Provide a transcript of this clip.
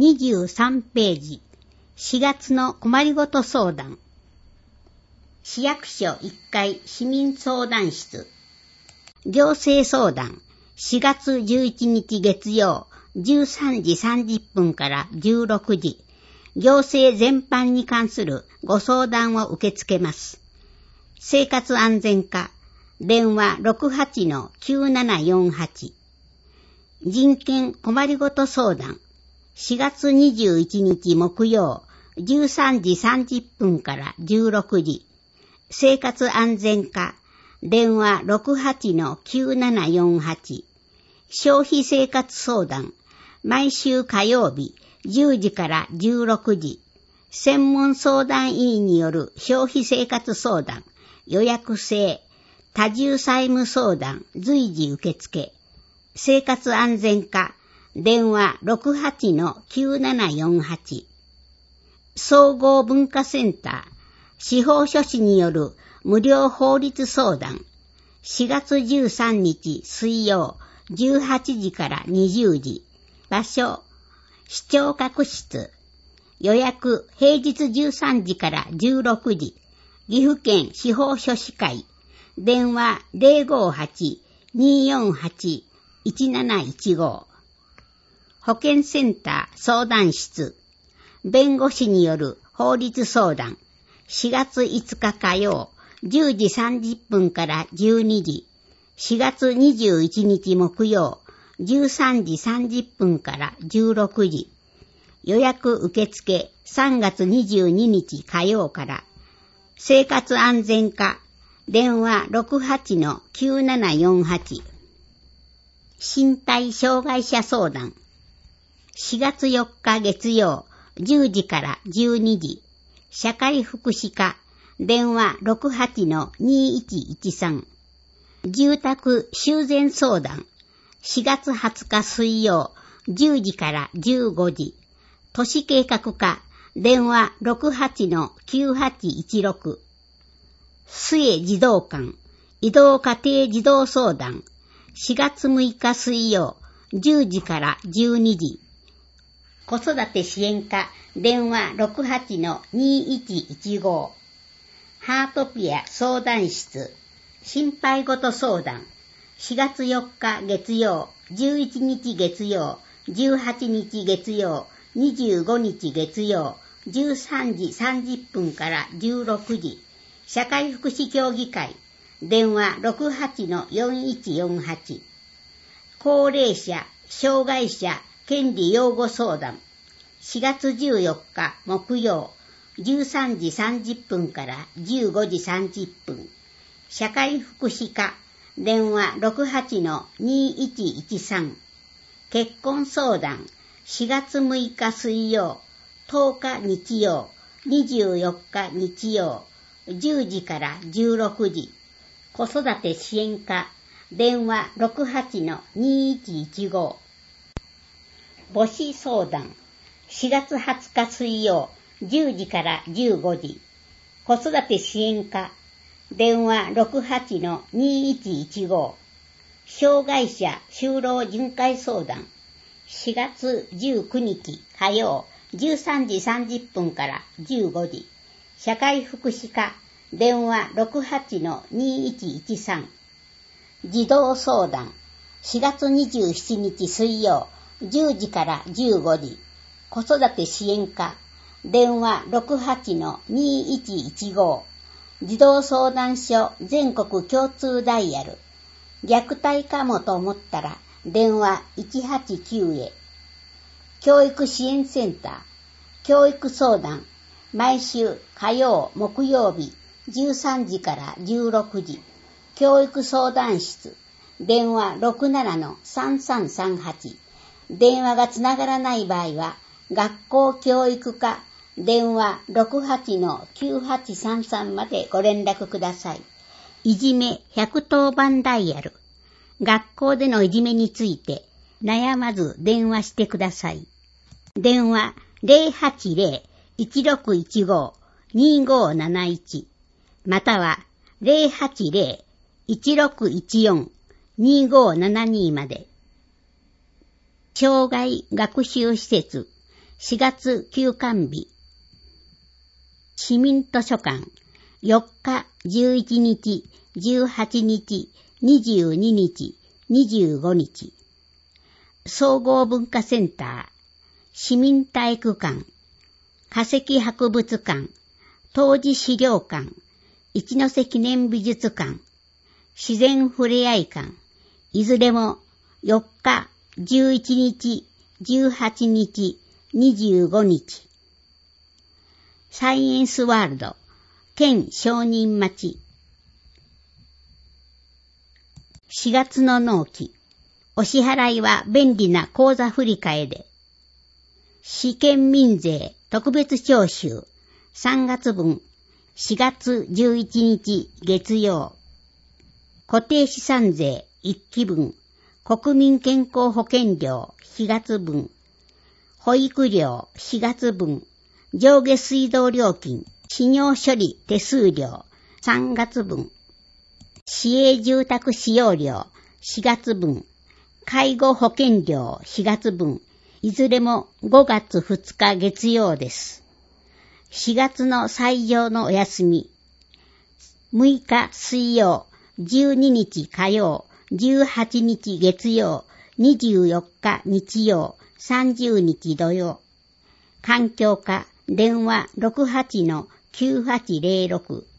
23ページ、4月の困りごと相談。市役所1階市民相談室。行政相談、4月11日月曜、13時30分から16時。行政全般に関するご相談を受け付けます。生活安全課、電話 68-9748。人権困りごと相談、4月21日木曜、13時30分から16時。生活安全課、電話 68-9748。消費生活相談、毎週火曜日、10時から16時。専門相談委員による消費生活相談、予約制、多重債務相談、随時受付。生活安全課、電話 68-9748。総合文化センター、司法書士による無料法律相談、4月13日水曜、18時から20時。場所、市長閣室。予約、平日13時から16時。岐阜県司法書士会。電話 058-248-1715。保健センター相談室。弁護士による法律相談。4月5日火曜、10時30分から12時。4月21日木曜、13時30分から16時。予約受付3月22日火曜から。生活安全課、電話 68-9748。身体障害者相談。4月4日月曜、10時から12時。社会福祉課、電話 68-2113。住宅修繕相談。4月20日水曜、10時から15時。都市計画課、電話 68-9816。末児童館、移動家庭児童相談。4月6日水曜、10時から12時。子育て支援課、電話 68-2115。ハートピア相談室、心配ごと相談。4月4日月曜、11日月曜、18日月曜、25日月曜、13時30分から16時。社会福祉協議会、電話 68-4148。高齢者、障害者、権利擁護相談。4月14日木曜、13時30分から15時30分。社会福祉課、電話 68-2113。結婚相談。4月6日水曜、10日日曜、24日日曜、10時から16時。子育て支援課、電話 68-2115。母子相談。4月20日水曜、10時から15時。子育て支援課、電話 68-2115。障害者就労巡回相談。4月19日火曜、13時30分から15時。社会福祉課、電話 68-2113。児童相談。4月27日水曜、10時から15時。子育て支援課、電話 68-2115。児童相談所全国共通ダイヤル。虐待かもと思ったら、電話189へ。教育支援センター、教育相談。毎週火曜、木曜日、13時から16時。教育相談室、電話 67-3338。電話がつながらない場合は、学校教育課、電話 68-9833 までご連絡ください。いじめ110番ダイヤル。学校でのいじめについて悩まず電話してください。電話 080-1615-2571 または 080-1614-2572 まで。障害学習施設 4月休館日。市民図書館、4日、11日、18日、22日、25日。総合文化センター、市民体育館、化石博物館、当時資料館、一ノ瀬記念美術館、自然ふれあい館、いずれも4日、11日、18日、25日。サイエンスワールド、県商人町。4月の納期。お支払いは便利な口座振替で。市県民税特別徴収3月分4月11日月曜。固定資産税1期分国民健康保険料4月分保育料4月分上下水道料金使用処理手数料3月分市営住宅使用料4月分介護保険料4月分、いずれも5月2日月曜です。4月の最上のお休み。6日水曜、12日火曜、18日月曜、24日日曜、30日土曜。環境課、電話 68-9806